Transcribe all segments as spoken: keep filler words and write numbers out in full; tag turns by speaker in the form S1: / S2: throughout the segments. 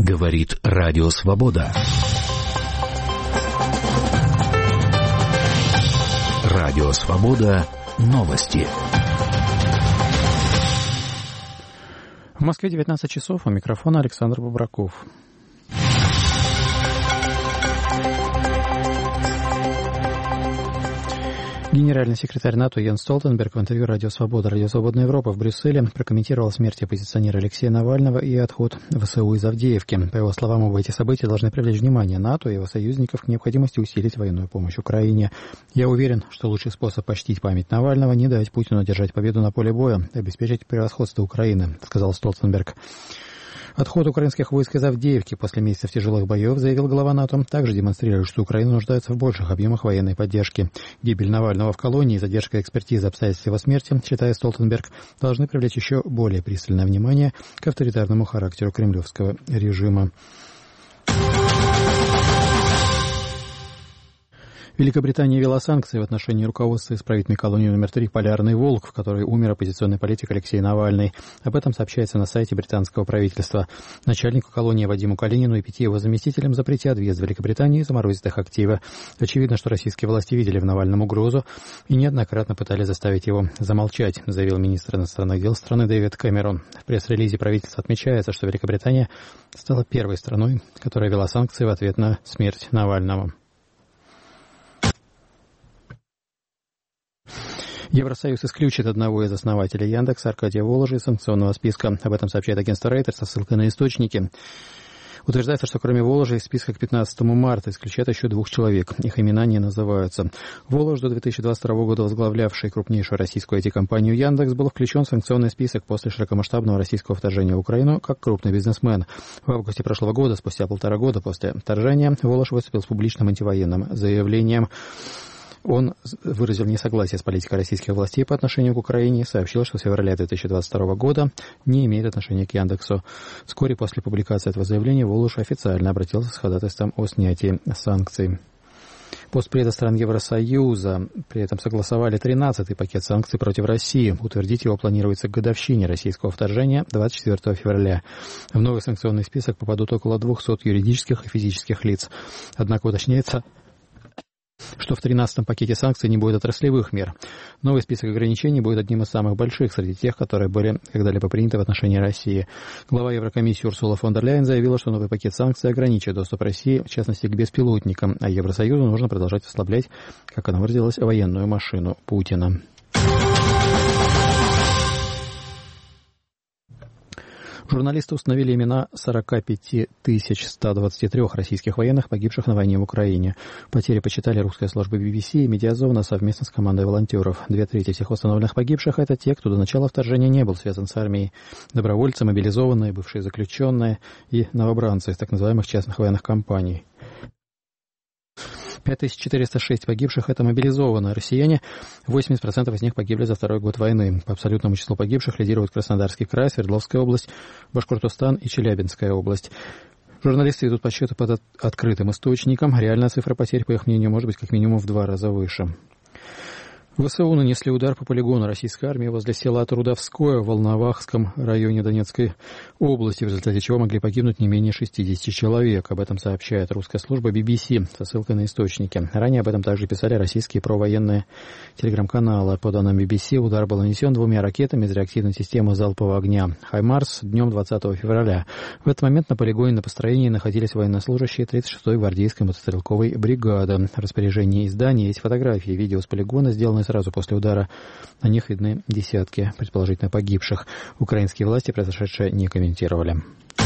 S1: Говорит Радио Свобода. Радио Свобода. Новости.
S2: В Москве девятнадцать часов, у микрофона Александр Бобраков. Генеральный секретарь НАТО Йенс Столтенберг в интервью «Радио Свобода», «Радио Свободная Европа» в Брюсселе прокомментировал смерть оппозиционера Алексея Навального и отход ВСУ из Авдеевки. По его словам, оба эти события должны привлечь внимание НАТО и его союзников к необходимости усилить военную помощь Украине. «Я уверен, что лучший способ почтить память Навального – не дать Путину одержать победу на поле боя, обеспечить превосходство Украины», – сказал Столтенберг. Отход украинских войск из Авдеевки после месяцев тяжелых боев, заявил глава НАТО, также демонстрирует, что Украина нуждается в больших объемах военной поддержки. Гибель Навального в колонии и задержка экспертизы обстоятельств его смерти, считает Столтенберг, должны привлечь еще более пристальное внимание к авторитарному характеру кремлевского режима. Великобритания ввела санкции в отношении руководства исправительной колонии номер три «Полярный волк», в которой умер оппозиционный политик Алексей Навальный. Об этом сообщается на сайте британского правительства. Начальнику колонии Вадиму Калинину и пяти его заместителям запретят въезд в Великобританию и заморозят их активы. Очевидно, что российские власти видели в Навальном угрозу и неоднократно пытались заставить его замолчать, заявил министр иностранных дел страны Дэвид Кэмерон. В пресс-релизе правительства отмечается, что Великобритания стала первой страной, которая ввела санкции в ответ на смерть Навального. Евросоюз исключит одного из основателей Яндекса, Аркадия Воложа, из санкционного списка. Об этом сообщает агентство Reuters со ссылкой на источники. Утверждается, что кроме Воложа из списка к пятнадцатому марта исключат еще двух человек. Их имена не называются. Волож, до две тысячи двадцать второго года возглавлявший крупнейшую российскую ай ти-компанию Яндекс, был включен в санкционный список после широкомасштабного российского вторжения в Украину как крупный бизнесмен. В августе прошлого года, спустя полтора года после вторжения, Волож выступил с публичным антивоенным заявлением. Он выразил несогласие с политикой российских властей по отношению к Украине и сообщил, что с февраля две тысячи двадцать второго года не имеет отношения к Яндексу. Вскоре после публикации этого заявления Волож официально обратился с ходатайством о снятии санкций. Постпреды стран Евросоюза при этом согласовали тринадцатый пакет санкций против России. Утвердить его планируется к годовщине российского вторжения двадцать четвёртого февраля. В новый санкционный список попадут около двухсот юридических и физических лиц. Однако уточняется, что в тринадцатом пакете санкций не будет отраслевых мер. Новый список ограничений будет одним из самых больших среди тех, которые были когда-либо приняты в отношении России. Глава Еврокомиссии Урсула фон дер Ляйен заявила, что новый пакет санкций ограничит доступ России, в частности, к беспилотникам, а Евросоюзу нужно продолжать ослаблять, как она выразилась, военную машину Путина. Журналисты установили имена сорок пять тысяч сто двадцать три российских военных, погибших на войне в Украине. Потери почитали русская служба би би си и Медиазона совместно с командой волонтеров. Две трети всех установленных погибших – это те, кто до начала вторжения не был связан с армией. Добровольцы, мобилизованные, бывшие заключенные и новобранцы из так называемых частных военных компаний. пять тысяч четыреста шесть погибших – это мобилизованные россияне, восемьдесят процентов из них погибли за второй год войны. По абсолютному числу погибших лидируют Краснодарский край, Свердловская область, Башкортостан и Челябинская область. Журналисты ведут подсчеты под открытым источником. Реальная цифра потерь, по их мнению, может быть как минимум в два раза выше. ВСУ нанесли удар по полигону российской армии возле села Трудовское в Волновахском районе Донецкой области, в результате чего могли погибнуть не менее шестьдесят человек. Об этом сообщает русская служба би би си со ссылкой на источники. Ранее об этом также писали российские провоенные телеграм-каналы. По данным би би си, удар был нанесен двумя ракетами из реактивной системы залпового огня «Хаймарс» днем двадцатого февраля. В этот момент на полигоне на построении находились военнослужащие тридцать шестой гвардейской мотострелковой бригады. В распоряжении издания есть фотографии и видео с полигона, сделанные сразу после удара. На них видны десятки предположительно погибших. Украинские власти произошедшее не комментировали.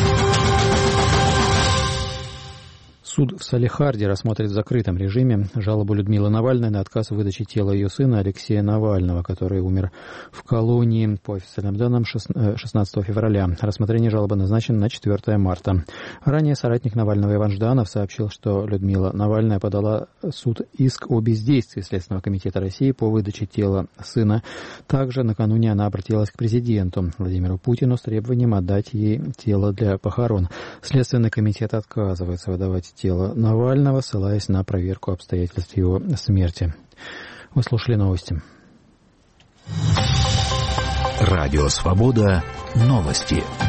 S2: Суд в Салехарде рассмотрит в закрытом режиме жалобу Людмилы Навальной на отказ в выдаче тела ее сына Алексея Навального, который умер в колонии, по официальным данным, шестнадцатого февраля. Рассмотрение жалобы назначено на четвёртого марта. Ранее соратник Навального Иван Жданов сообщил, что Людмила Навальная подала в суд иск о бездействии Следственного комитета России по выдаче тела сына. Также накануне она обратилась к президенту Владимиру Путину с требованием отдать ей тело для похорон. Следственный комитет отказывается выдавать тело Навального, ссылаясь на проверку обстоятельств его смерти. Вы слушали новости.
S1: Радио Свобода. Новости.